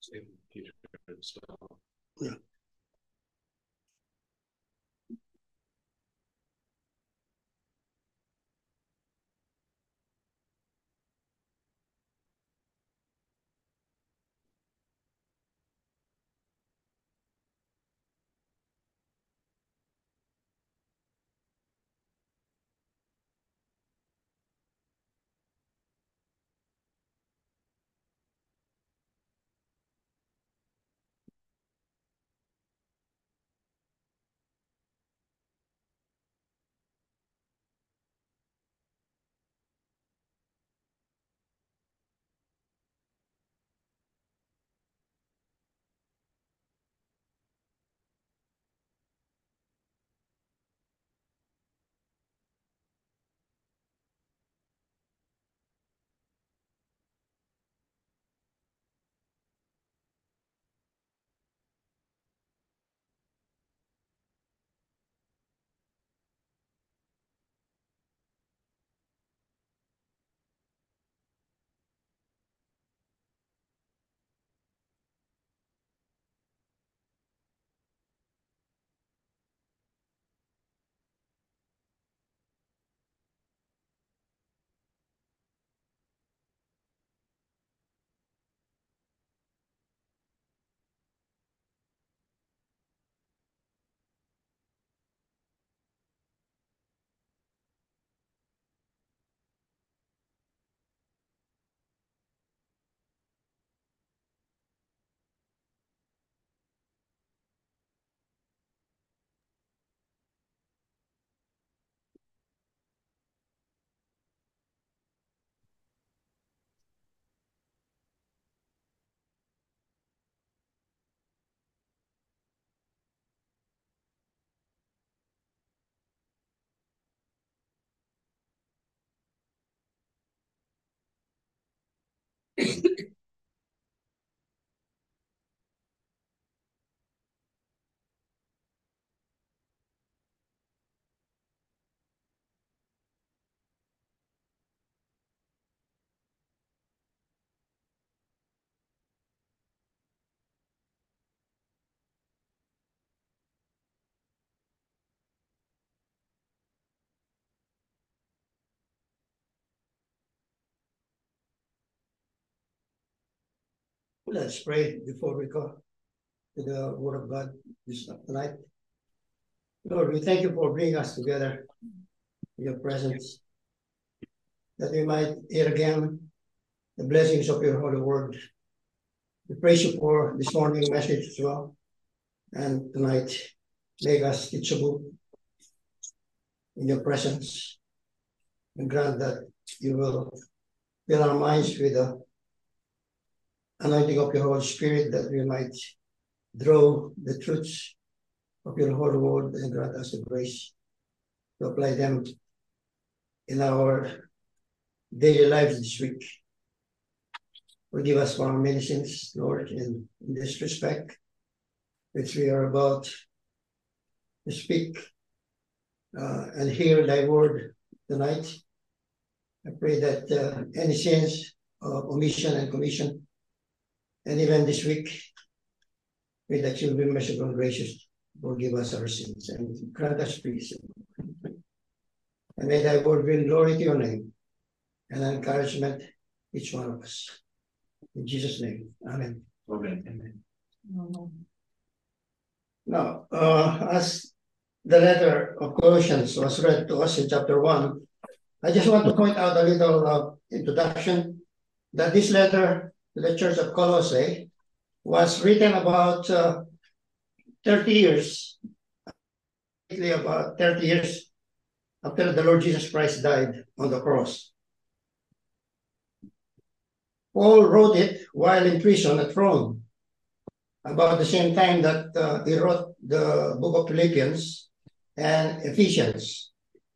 Same teacher as well. Yeah. Let's pray before we go to the Word of God this tonight. Lord, we thank you for bringing us together in your presence, that we might hear again the blessings of your holy word. We praise you for this morning message as well. And tonight, make us teachable in your presence, and grant that you will fill our minds with the anointing of your Holy Spirit, that we might draw the truths of your holy word, and grant us the grace to apply them in our daily lives this week. Forgive us for our many sins, Lord, in this respect, which we are about to speak and hear thy word tonight. I pray that any sins of omission and commission, and even this week, pray that you'll be merciful and gracious, forgive us our sins, and grant us peace. And may thy word bring glory to your name and encouragement each one of us. In Jesus' name, amen. Amen. Amen. Now, as the letter of Colossians was read to us in chapter 1, I just want to point out a little introduction, that this letter to the church of Colossae was written about 30 years, about 30 years after the Lord Jesus Christ died on the cross. Paul wrote it while in prison at Rome, about the same time that he wrote the book of Philippians and Ephesians.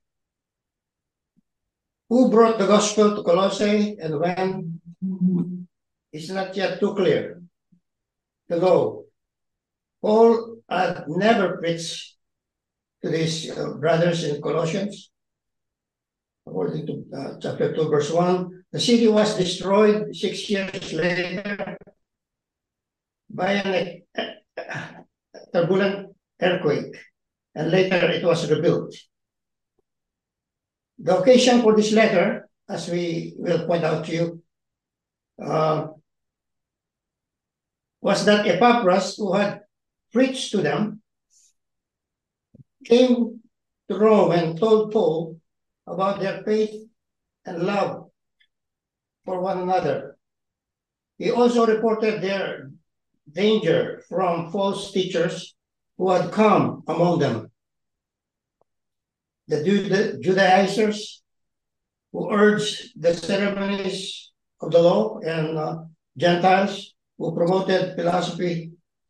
Who brought the gospel to Colossae and when? It's not yet too clear to know. Paul had never preached to these brothers in Colossians. According to chapter 2, verse 1, the city was destroyed 6 years later. by a turbulent earthquake, and later it was rebuilt. The occasion for this letter, as we will point out to you, was that Epaphras, who had preached to them, came to Rome and told Paul about their faith and love for one another. He also reported their danger from false teachers who had come among them. The Judaizers who urged the ceremonies of the law, and Gentiles who promoted philosophy,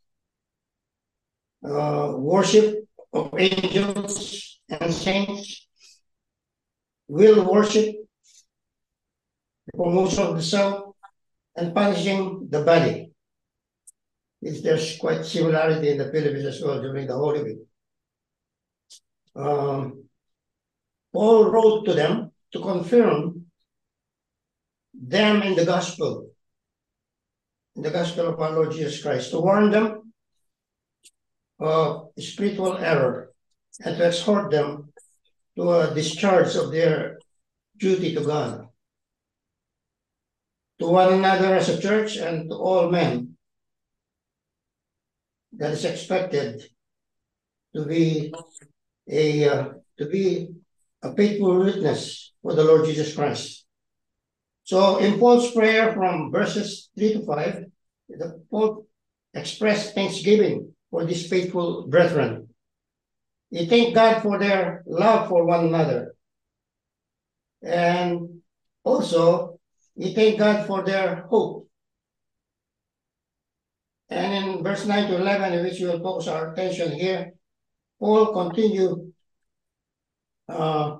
worship of angels and saints, will worship, the promotion of the self, and punishing the body. There's quite similarity in the Philippines as well during the Holy Week. Paul wrote to them to confirm them in the gospel of our Lord Jesus Christ, to warn them of spiritual error and to exhort them to a discharge of their duty to God, to one another as a church, and to all men, that is expected to be a faithful witness for the Lord Jesus Christ. So in Paul's prayer from verses 3 to 5, Paul expressed thanksgiving for these faithful brethren. He thanked God for their love for one another. And also, he thanked God for their hope. And in verse 9 to 11, in which we will focus our attention here, Paul continued to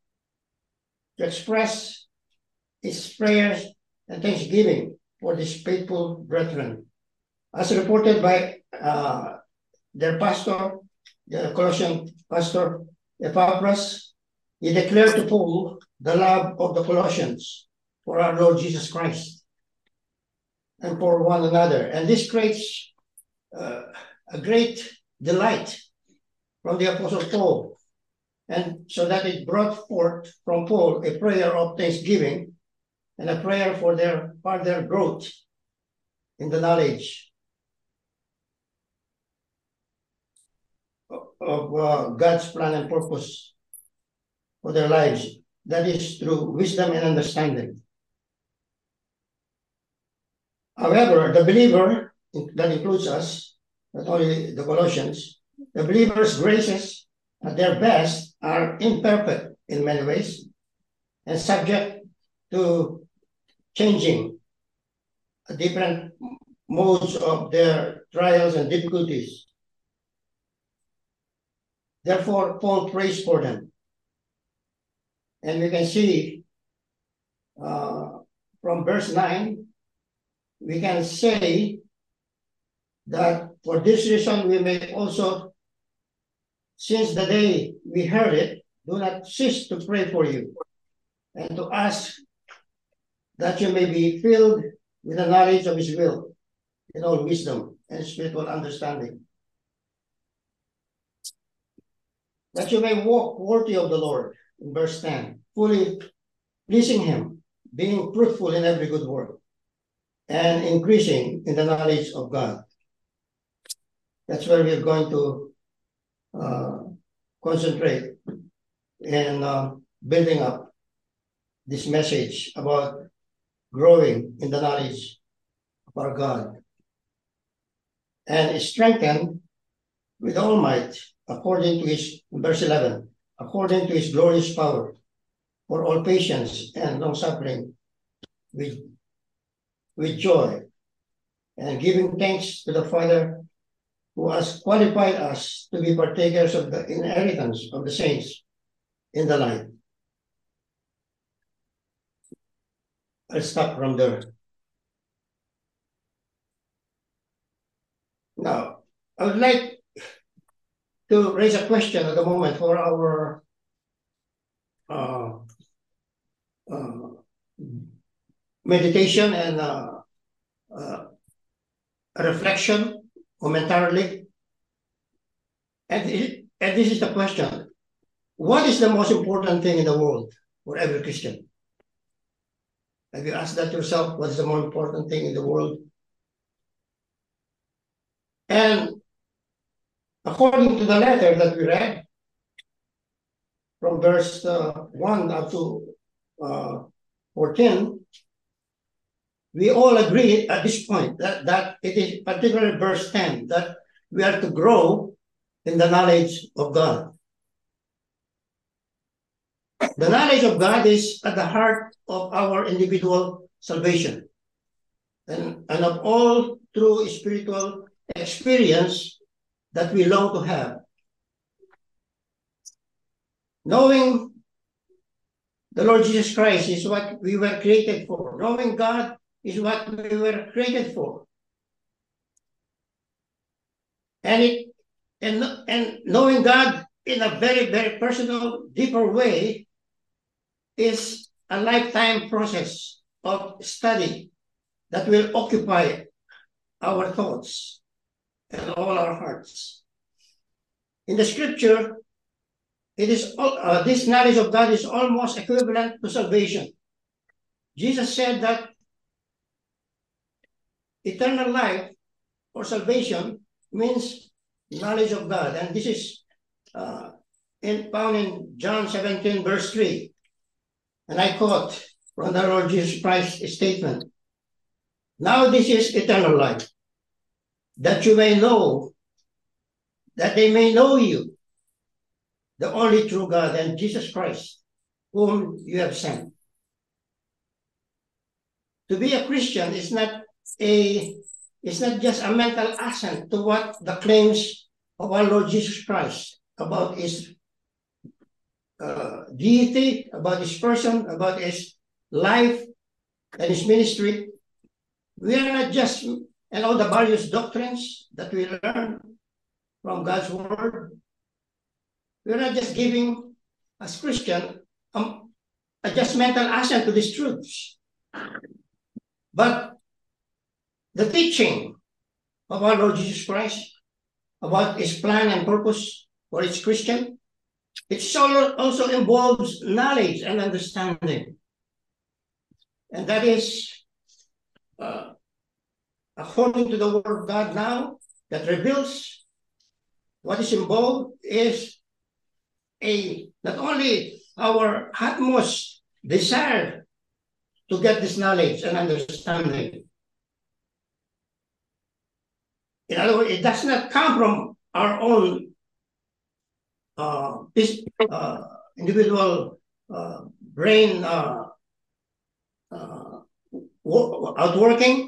express his prayers and thanksgiving for these faithful brethren. As reported by their pastor, the Colossian pastor Epaphras, he declared to Paul the love of the Colossians for our Lord Jesus Christ and for one another. And this creates a great delight from the Apostle Paul, and so that it brought forth from Paul a prayer of thanksgiving and a prayer for their further growth in the knowledge of God's plan and purpose for their lives. That is through wisdom and understanding. However, the believer, that includes us, not only the Colossians, the believer's graces at their best are imperfect in many ways and subject to changing different modes of their trials and difficulties. Therefore, Paul prays for them. And we can see from verse 9, we can say that for this reason we may also, since the day we heard it, do not cease to pray for you and to ask that you may be filled with the knowledge of his will in all wisdom and spiritual understanding, that you may walk worthy of the Lord, in verse 10, fully pleasing him, being fruitful in every good work, and increasing in the knowledge of God. That's where we're going to concentrate in building up this message about growing in the knowledge of our God, and strengthened with all might according to his, verse 11, according to his glorious power, for all patience and long suffering with joy, and giving thanks to the Father who has qualified us to be partakers of the inheritance of the saints in the light. I'll stop from there. Now, I would like to raise a question at the moment for our meditation and reflection momentarily. And this is the question. What is the most important thing in the world for every Christian? Have you asked that yourself? What is the more important thing in the world? And according to the letter that we read, from verse 1 up to 14, we all agree at this point that it is particularly verse 10, that we are to grow in the knowledge of God. The knowledge of God is at the heart of our individual salvation and of all true spiritual experience that we long to have. Knowing the Lord Jesus Christ is what we were created for. Knowing God is what we were created for. And knowing God in a very, very personal, deeper way is a lifetime process of study that will occupy our thoughts and all our hearts. In the scripture, it is this knowledge of God is almost equivalent to salvation. Jesus said that eternal life or salvation means knowledge of God. And this is found in John 17, verse 3. And I quote from the Lord Jesus Christ's statement. Now this is eternal life, that you may know, that they may know you, the only true God, and Jesus Christ, whom you have sent. To be a Christian is not just a mental assent to what the claims of our Lord Jesus Christ about his deity, about his person, about his life and his ministry. We are not just, and all the various doctrines that we learn from God's word. We are not just giving, as Christian, a just mental assent to these truths. But the teaching of our Lord Jesus Christ about his plan and purpose for each Christian, it also involves knowledge and understanding. And that is, according to the word of God now, that reveals what is involved is not only our utmost desire to get this knowledge and understanding. In other words, it does not come from our own individual brain outworking.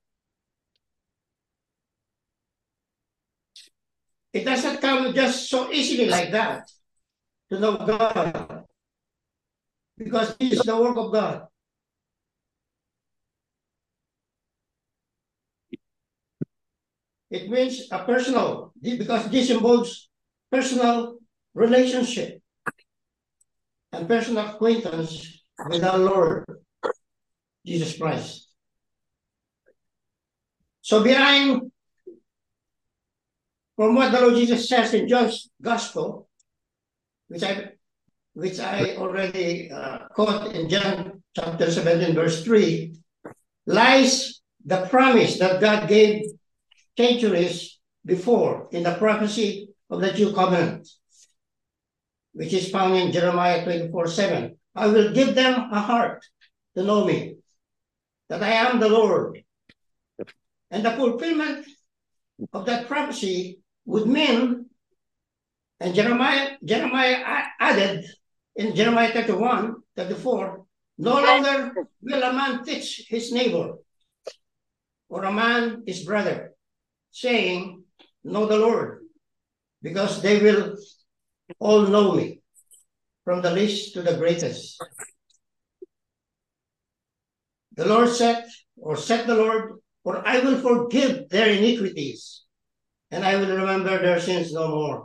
It does not come just so easily like that to know God, because this is the work of God. It means a personal, because this involves personal relationship and personal acquaintance with our Lord Jesus Christ. So behind, from what the Lord Jesus says in John's Gospel, which I already quote in John chapter 17, verse 3, lies the promise that God gave centuries before in the prophecy of the New Covenant, which is found in Jeremiah 24:7. I will give them a heart to know me, that I am the Lord. And the fulfillment of that prophecy would mean, and Jeremiah added in Jeremiah 31:34, no longer will a man teach his neighbor or a man his brother, saying, know the Lord, because they will all know me, from the least to the greatest. The Lord said the Lord, for I will forgive their iniquities, and I will remember their sins no more.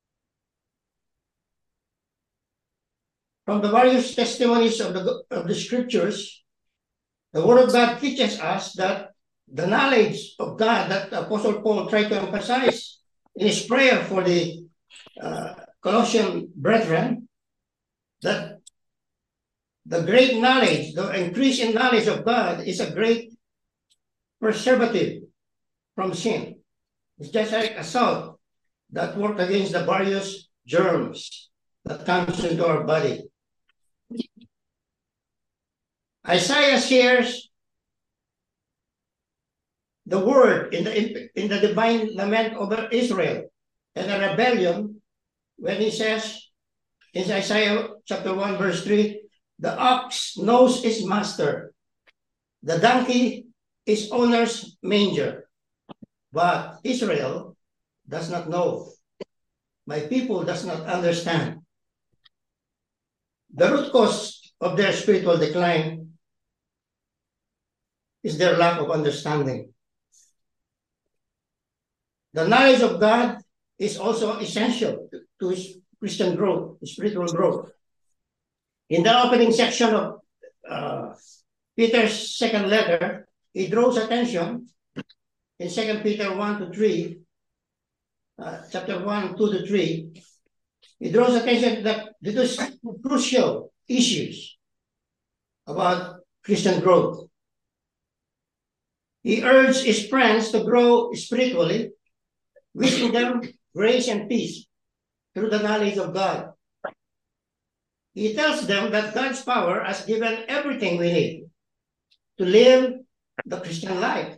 From the various testimonies of the scriptures, the Word of God teaches us that the knowledge of God that Apostle Paul tried to emphasize in his prayer for the Colossian brethren, that the great knowledge, the increase in knowledge of God is a great preservative from sin. It's just like a salt that works against the various germs that comes into our body. Isaiah shares the word in the divine lament over Israel and the rebellion when he says in Isaiah chapter 1 verse 3, the ox knows his master, the donkey his owner's manger, but Israel does not know. My people does not understand. The root cause of their spiritual decline is their lack of understanding. The knowledge of God is also essential to his Christian growth, spiritual growth. In the opening section of Peter's second letter, he draws attention in 2 Peter 1 to 3, chapter 1, 2 to 3, he draws attention that these crucial issues about Christian growth. He urged his friends to grow spiritually, wishing them grace and peace through the knowledge of God. He tells them that God's power has given everything we need to live the Christian life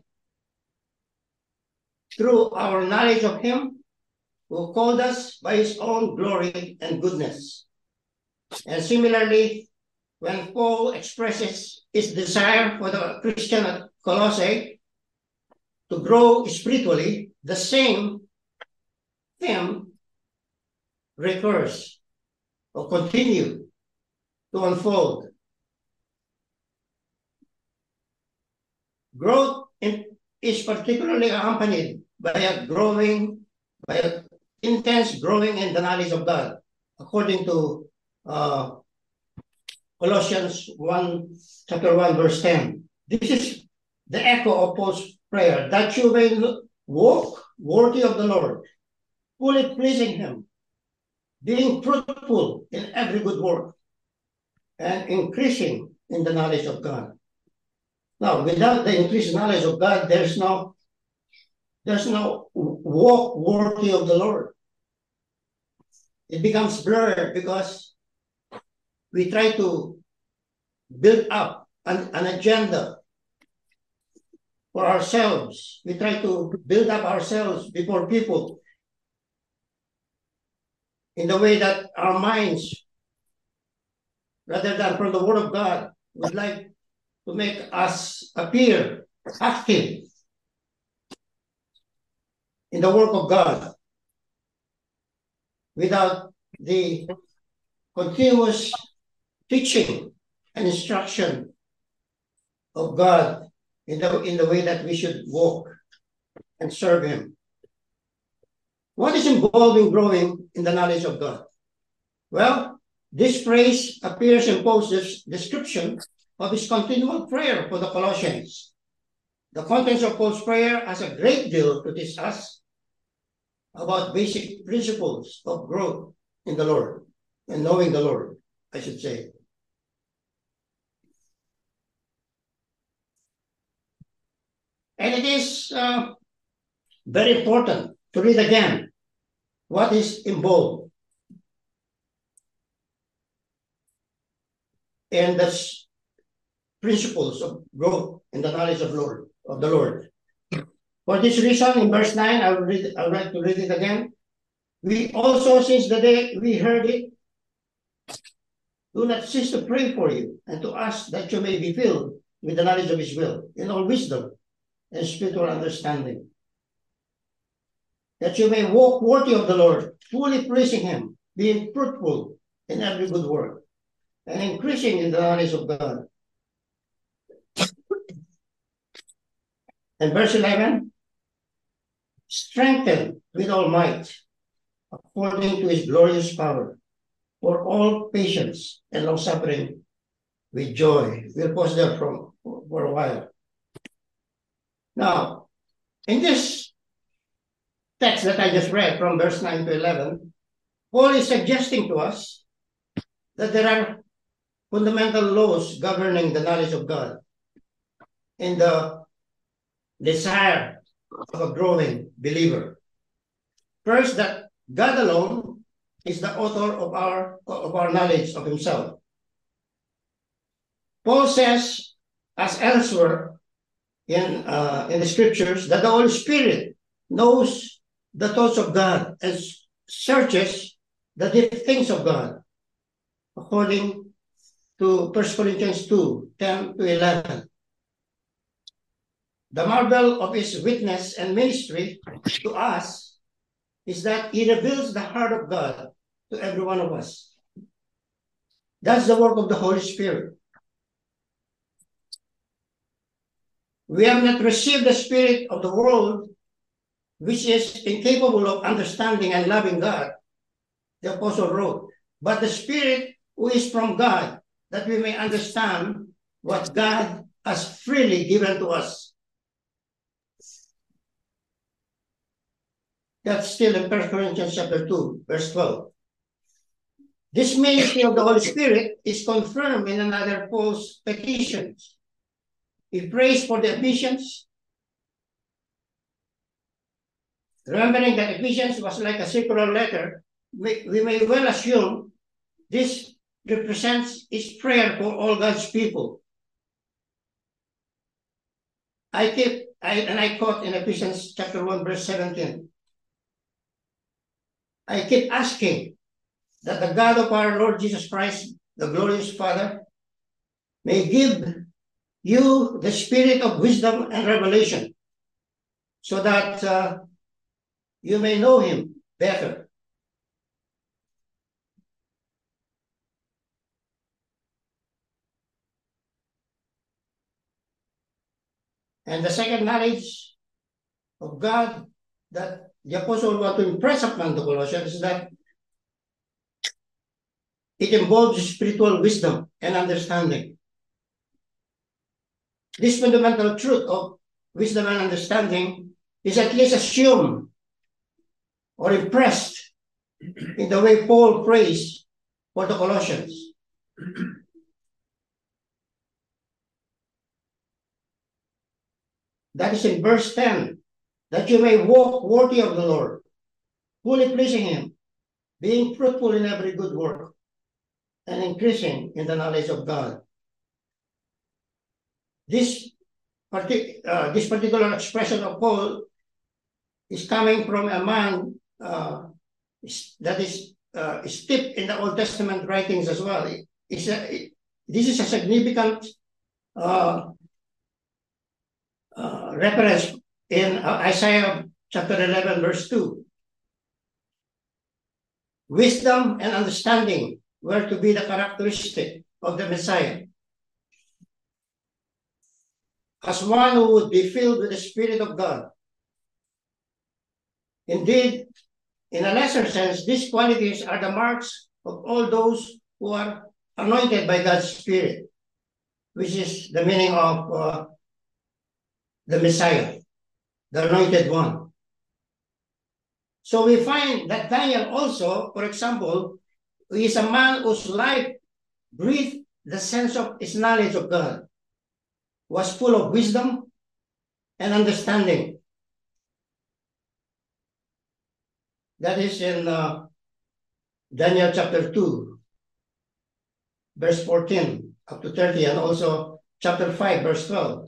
through our knowledge of Him who called us by His own glory and goodness. And similarly, when Paul expresses his desire for the Christian at Colossae to grow spiritually, the same theme recurs or continue to unfold. Growth is particularly accompanied by an intense growing in the knowledge of God, according to Colossians 1, chapter 1, verse 10. This is the echo of Paul's prayer, that you may walk worthy of the Lord, fully pleasing Him, being fruitful in every good work, and increasing in the knowledge of God. Now, without the increased knowledge of God, there's no walk worthy of the Lord. It becomes blurred because we try to build up an agenda for ourselves. We try to build up ourselves before people in the way that our minds, rather than from the Word of God, would like to make us appear active in the work of God without the continuous teaching and instruction of God in the way that we should walk and serve Him. What is involved in growing in the knowledge of God? Well, this phrase appears in Paul's description of his continual prayer for the Colossians. The contents of Paul's prayer has a great deal to teach us about basic principles of growth in the Lord and knowing the Lord, I should say. And it is very important to read again what is involved in the principles of growth in the knowledge of the Lord. For this reason, in verse 9, I would like to read it again. We also, since the day we heard it, do not cease to pray for you and to ask that you may be filled with the knowledge of His will, in all wisdom and spiritual understanding, that you may walk worthy of the Lord, fully pleasing Him, being fruitful in every good work, and increasing in the knowledge of God. And verse 11, strengthened with all might, according to His glorious power, for all patience and long-suffering with joy. We'll pause there for a while. Now, in this text that I just read from verse 9 to 11, Paul is suggesting to us that there are fundamental laws governing the knowledge of God and the desire of a growing believer. First, that God alone is the author of our knowledge of himself. Paul says, as elsewhere in the scriptures, that the Holy Spirit knows the thoughts of God and searches the deep things of God, according to 1 Corinthians 2, 10 to 11. The marvel of his witness and ministry to us is that he reveals the heart of God to every one of us. That's the work of the Holy Spirit. We have not received the spirit of the world, which is incapable of understanding and loving God, the apostle wrote, but the Spirit who is from God, that we may understand what God has freely given to us. That's still in 1 Corinthians chapter 2, verse 12. This ministry of the Holy Spirit is confirmed in another Paul's petitions. He prays for the Ephesians, remembering that Ephesians was like a circular letter. We may well assume this represents his prayer for all God's people. I quote in Ephesians chapter 1, verse 17. I keep asking that the God of our Lord Jesus Christ, the glorious Father, may give you the spirit of wisdom and revelation so that you may know him better. And the second knowledge of God that the apostle wants to impress upon the Colossians is that it involves spiritual wisdom and understanding. This fundamental truth of wisdom and understanding is at least assumed or impressed in the way Paul prays for the Colossians. That is in verse 10, that you may walk worthy of the Lord, fully pleasing him, being fruitful in every good work, and increasing in the knowledge of God. This particular expression of Paul is coming from a man that is steeped in the Old Testament writings as well. This is a significant reference in Isaiah chapter 11, verse 2. Wisdom and understanding were to be the characteristic of the Messiah. As one who would be filled with the Spirit of God. Indeed, in a lesser sense, these qualities are the marks of all those who are anointed by God's Spirit, which is the meaning of the Messiah, the anointed one. So we find that Daniel also, for example, is a man whose life breathed the sense of his knowledge of God, was full of wisdom and understanding. That is in Daniel chapter 2, verse 14 up to 30, and also chapter 5, verse 12.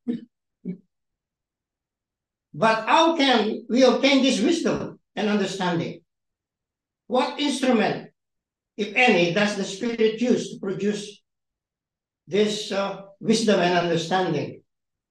But how can we obtain this wisdom and understanding? What instrument, if any, does the Spirit use to produce this wisdom and understanding?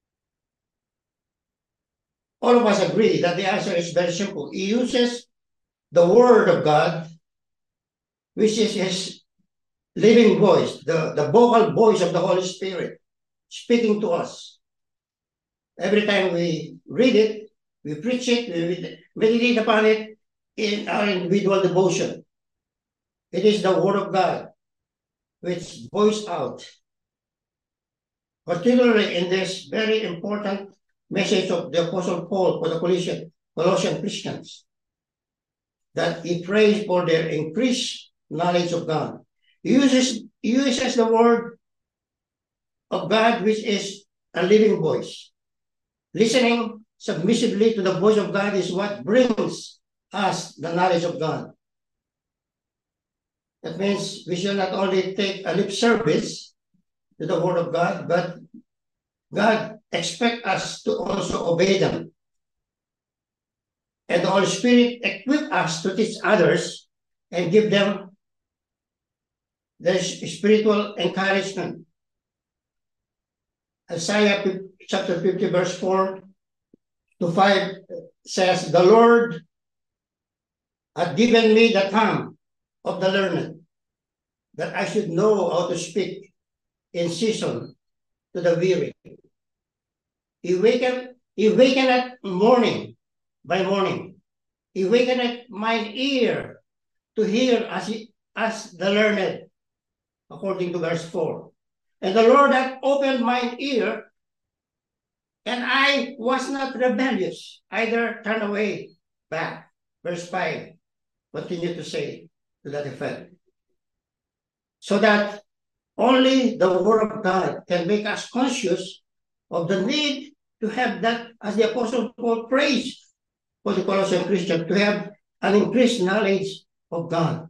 All of us agree that the answer is very simple. He uses the Word of God, which is his living voice, the vocal voice of the Holy Spirit, speaking to us. Every time we read it, we preach it, we meditate upon it in our individual devotion. It is the Word of God which voice out, particularly in this very important message of the Apostle Paul for the Colossian Christians, that he prays for their increased knowledge of God. He uses the word of God, which is a living voice. Listening submissively to the voice of God is what brings us the knowledge of God. That means we should not only take a lip service to the word of God, but God expects us to also obey them. And the Holy Spirit equips us to teach others and give them the spiritual encouragement. Isaiah chapter 50, verse 4 to 5 says, "The Lord hath given me the tongue of the learned, that I should know how to speak in season to the weary. He wakeneth morning by morning. He wakeneth mine ear to hear as the learned," according to verse 4. "And the Lord hath opened mine ear, and I was not rebellious, either turned away back." Verse 5, continue to say to that effect. So that only the word of God can make us conscious of the need to have that, as the Apostle Paul prays for the Colossian Christian, to have an increased knowledge of God.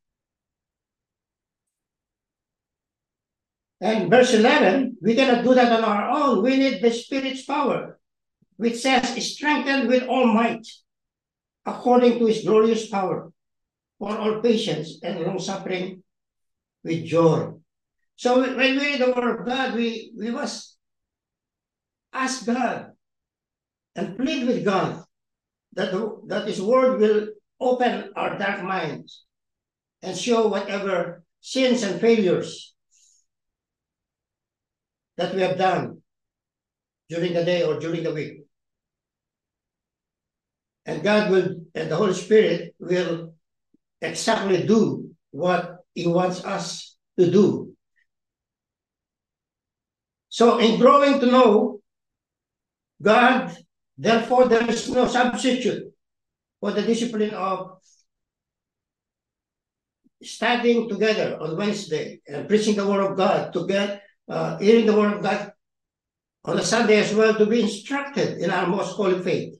And verse 11, we cannot do that on our own. We need the Spirit's power, which says, "Strengthened with all might, according to his glorious power, for all patience and long-suffering with joy." So when we read the word of God, we must ask God and plead with God that his word will open our dark minds and show whatever sins and failures that we have done during the day or during the week. And God will, and the Holy Spirit will exactly do what he wants us to do. So in growing to know God, therefore there is no substitute for the discipline of studying together on Wednesday and preaching the word of God, to get hearing the word of God on a Sunday as well, to be instructed in our most holy faith,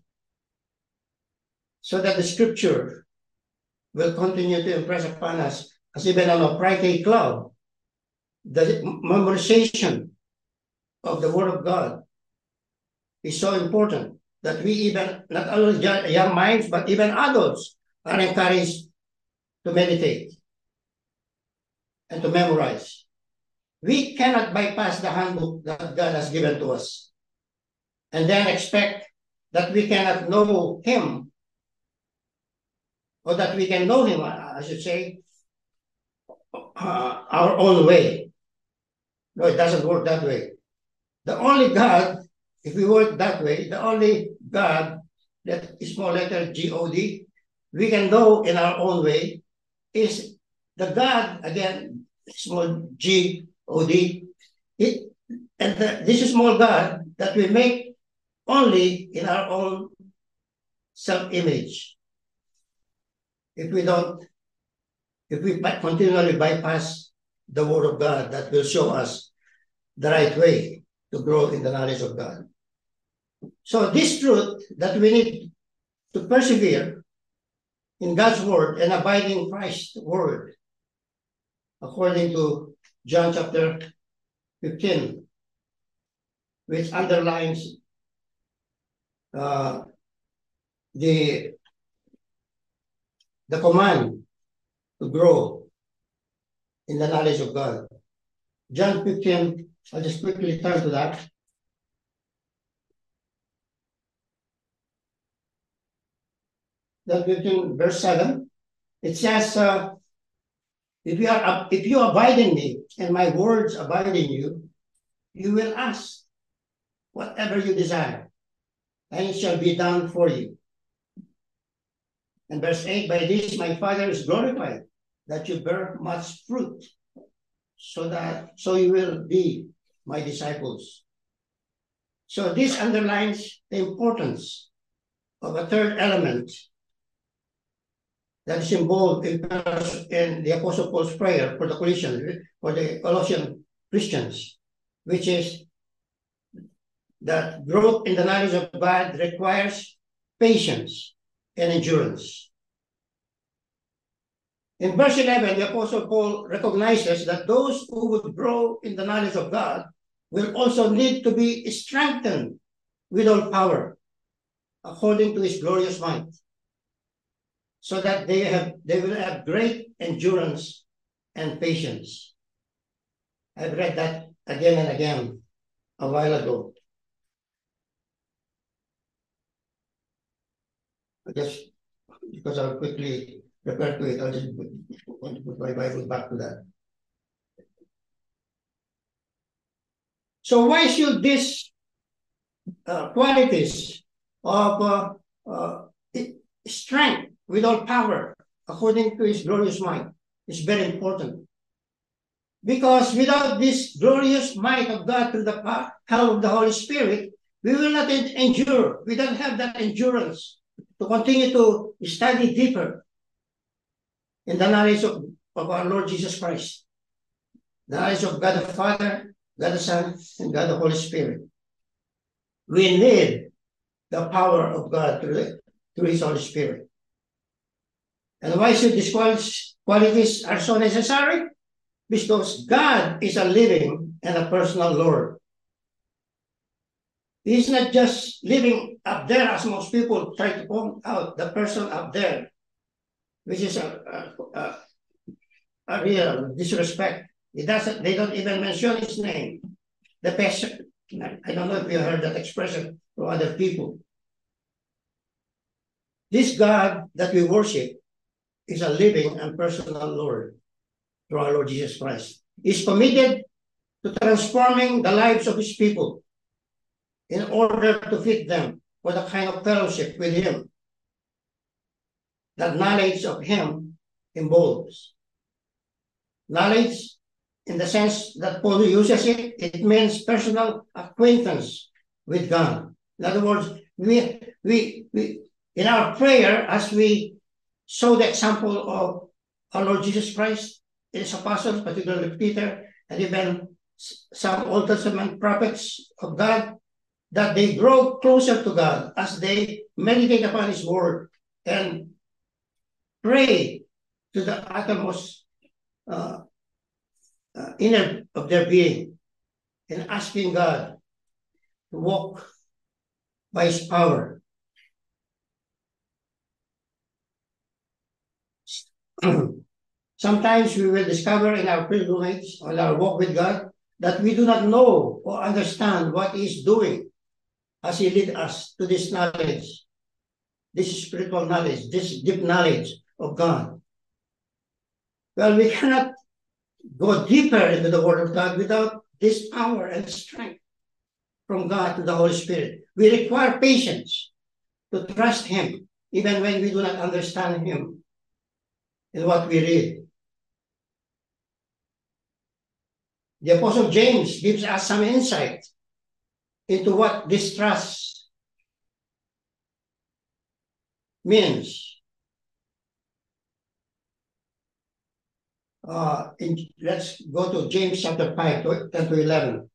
so that the scripture will continue to impress upon us, as even on a Friday club, the memorization of the word of God is so important that we, even not only young minds, but even adults, are encouraged to meditate and to memorize. We cannot bypass the handbook that God has given to us and then expect that we cannot know him, or that we can know him, I should say, our own way. No, it doesn't work that way. The only God, if we work that way, the only God, that small letter G-O-D, we can know in our own way, is the God, again, small G-O-D, this small God that we make only in our own self-image. If we continually bypass the word of God that will show us the right way to grow in the knowledge of God. So this truth that we need to persevere in God's word and abide in Christ's word, according to John chapter 15, which underlines the command to grow in the knowledge of God. John 15, I'll just quickly turn to that. John 15, verse 7, it says, if you abide in me and my words abide in you, you will ask whatever you desire, and it shall be done for you. And verse 8, by this my Father is glorified, that you bear much fruit, so you will be my disciples. So this underlines the importance of a third element that is involved in the Apostle Paul's prayer for the Colossian Christians, which is that growth in the knowledge of God requires patience and endurance. In verse 11, the Apostle Paul recognizes that those who would grow in the knowledge of God will also need to be strengthened with all power, according to his glorious might, so that they will have great endurance and patience. I've read that again and again a while ago. Just because I'll quickly refer to it, I'll just want to put my Bible back to that. So why should these qualities of strength with all power, according to his glorious might, is very important? Because without this glorious might of God through the help of the Holy Spirit, we will not endure. We don't have that endurance to continue to study deeper in the knowledge of our Lord Jesus Christ, the knowledge of God the Father, God the Son, and God the Holy Spirit. We need the power of God through his Holy Spirit. And why should these qualities are so necessary? Because God is a living and a personal Lord. He's not just living up there, as most people try to point out, the person up there, which is a real disrespect. They don't even mention his name. The person, I don't know if you heard that expression from other people. This God that we worship is a living and personal Lord through our Lord Jesus Christ. He's committed to transforming the lives of his people in order to fit them for the kind of fellowship with him that knowledge of him involves. Knowledge, in the sense that Paul uses it, it means personal acquaintance with God. In other words, we in our prayer, as we saw the example of our Lord Jesus Christ, his apostles, particularly Peter, and even some Old Testament prophets of God, that they grow closer to God as they meditate upon his word and pray to the uttermost inner of their being, and asking God to walk by his power. Sometimes we will discover in our pilgrimage, on our walk with God, that we do not know or understand what he is doing as he leads us to this knowledge, this spiritual knowledge, this deep knowledge of God. Well, we cannot go deeper into the Word of God without this power and strength from God to the Holy Spirit. We require patience to trust him, even when we do not understand him in what we read. The Apostle James gives us some insight into what this trust means. Let's go to James chapter 5, 10 to 11.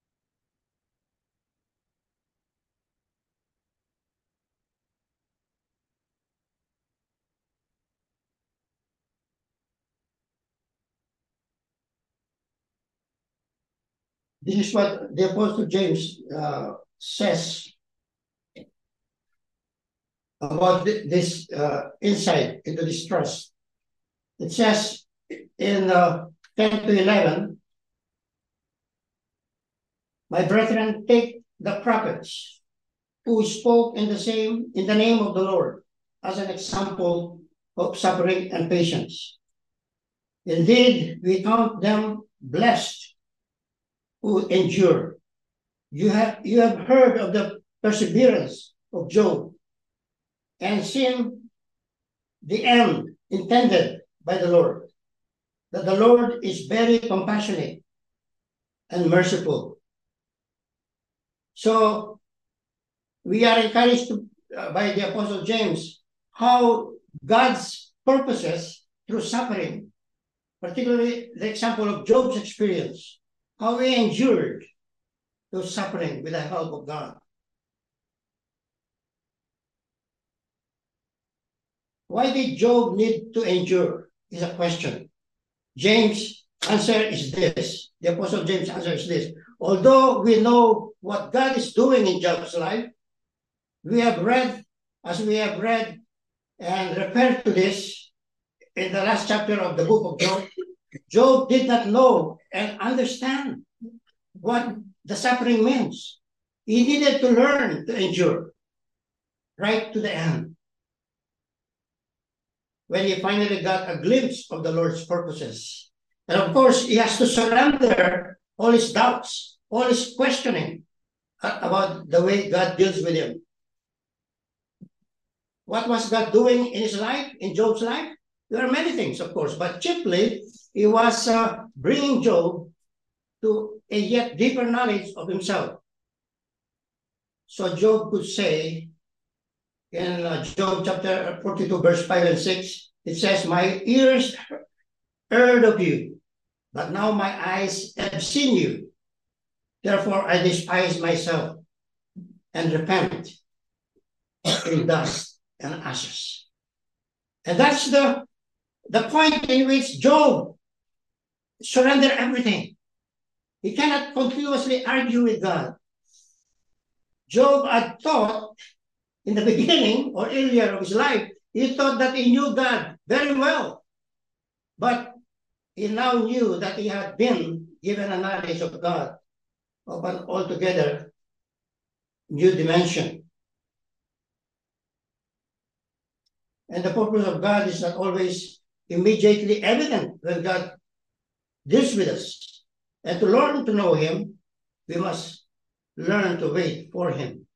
This is what the Apostle James says about this insight into this trust. It says in 10 to 11, my brethren, take the prophets who spoke in the name of the Lord as an example of suffering and patience. Indeed, we count them blessed who endure. You have heard of the perseverance of Job and seen the end intended by the Lord, that the Lord is very compassionate and merciful. So we are encouraged by the Apostle James how God's purposes through suffering, particularly the example of Job's experience, how he endured those suffering with the help of God. Why did Job need to endure is a question. James' answer is this. The Apostle James' answer is this. Although we know what God is doing in Job's life, we have read and referred to this in the last chapter of the book of Job. Job did not know and understand what the suffering means. He needed to learn to endure right to the end. When he finally got a glimpse of the Lord's purposes. And of course, he has to surrender all his doubts, all his questioning about the way God deals with him. What was God doing in his life, in Job's life? There are many things, of course, but chiefly, he was bringing Job to a yet deeper knowledge of himself. So Job could say, in Job chapter 42, verse 5 and 6, it says, my ears heard of you, but now my eyes have seen you. Therefore, I despise myself and repent in dust and ashes. And that's the point in which Job surrendered everything. He cannot continuously argue with God. Job had thought in the beginning or earlier of his life, he thought that he knew God very well. But he now knew that he had been given a knowledge of God of an altogether new dimension. And the purpose of God is not always immediately evident when God deals with us. And to learn to know him, we must learn to wait for him.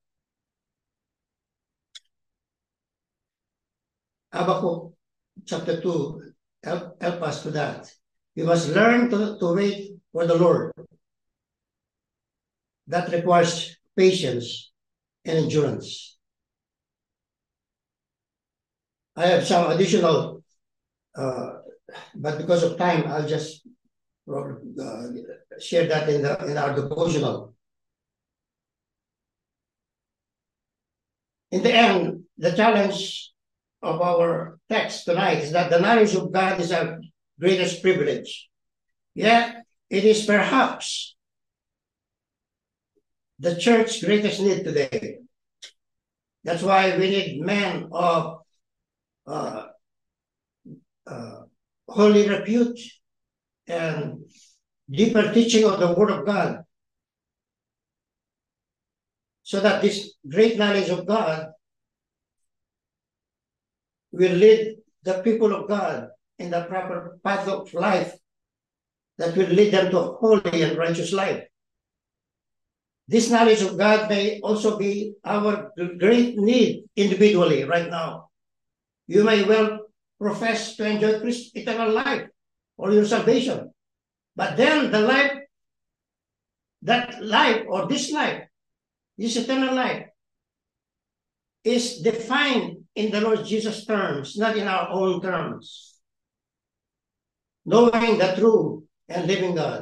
Habakkuk chapter 2 help us to that. We must learn to wait for the Lord. That requires patience and endurance. I have some additional, but because of time, I'll just share that in our devotional. In the end, the challenge of our text tonight is that the knowledge of God is our greatest privilege. Yet, it is perhaps the church's greatest need today. That's why we need men of holy repute and deeper teaching of the Word of God, so that this great knowledge of God will lead the people of God in the proper path of life that will lead them to a holy and righteous life. This knowledge of God may also be our great need individually right now. You may well profess to enjoy eternal life or your salvation, but then this eternal life, is defined in the Lord Jesus' terms, not in our own terms. Knowing the true and living God.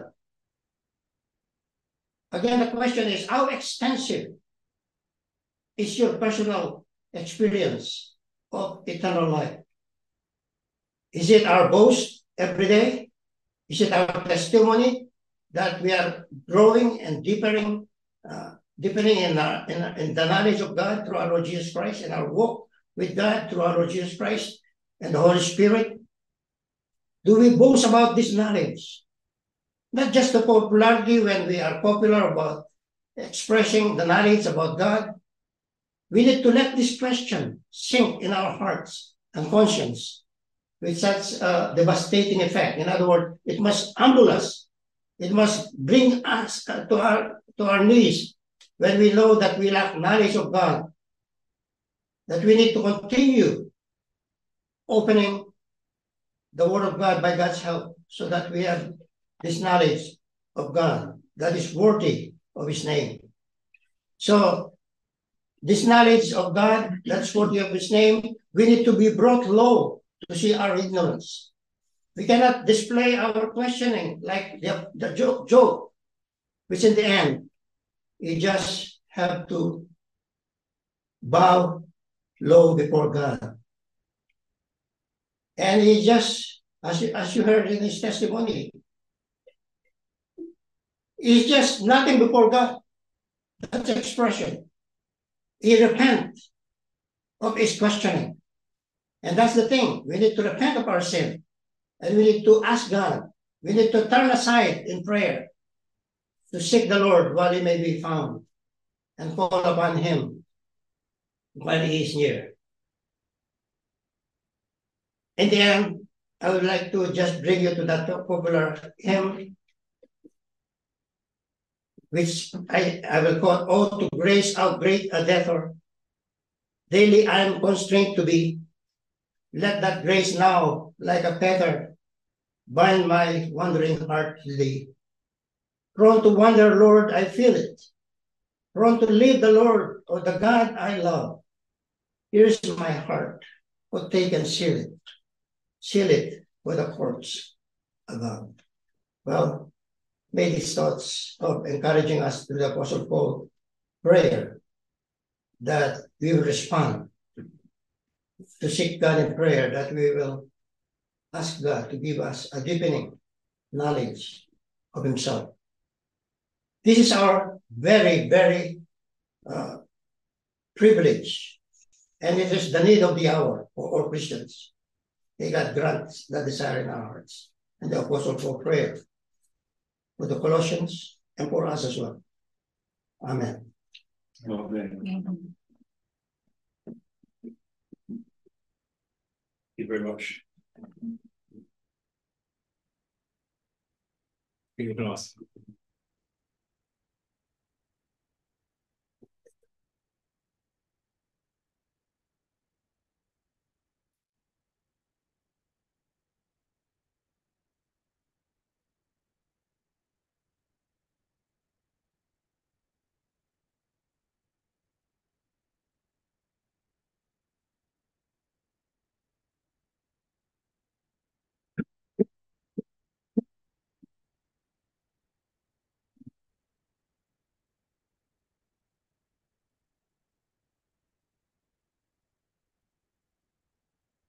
Again, the question is, how extensive is your personal experience of eternal life? Is it our boast every day? Is it our testimony that we are growing and deepening in the knowledge of God through our Lord Jesus Christ, and our walk with God through our Lord Jesus Christ and the Holy Spirit? Do we boast about this knowledge? Not just the popularity when we are popular about expressing the knowledge about God. We need to let this question sink in our hearts and conscience with such a devastating effect. In other words, it must humble us. It must bring us to our knees when we know that we lack knowledge of God, that we need to continue opening the Word of God by God's help so that we have this knowledge of God that is worthy of His name. So this knowledge of God, that's worthy of his name, we need to be brought low to see our ignorance. We cannot display our questioning like the Job, which in the end, you just have to bow low before God. And he just, as you heard in his testimony, he's just nothing before God. That's the expression. He repents of his questioning. And that's the thing. We need to repent of our sin. And we need to ask God. We need to turn aside in prayer to seek the Lord while he may be found and call upon him while he is near. In the end, I would like to just bring you to that popular hymn, which I will call, "Oh, to grace, how great a debtor daily I am constrained to be. Let that grace now, like a fetter, bind my wandering heart to thee. Prone to wander, Lord, I feel it. Prone to leave the Lord or the God I love. Here's my heart. Oh, take and seal it. Seal it with the courts above." Well, may these thoughts of encouraging us through the Apostle Paul prayer that we will respond to seek God in prayer, that we will ask God to give us a deepening knowledge of himself. This is our very, very privilege, and it is the need of the hour for all Christians. May God grant the desire in our hearts. And the Apostle Paul prayer for the Colossians and for us as well. Amen. Amen. Thank you very much. Thank you,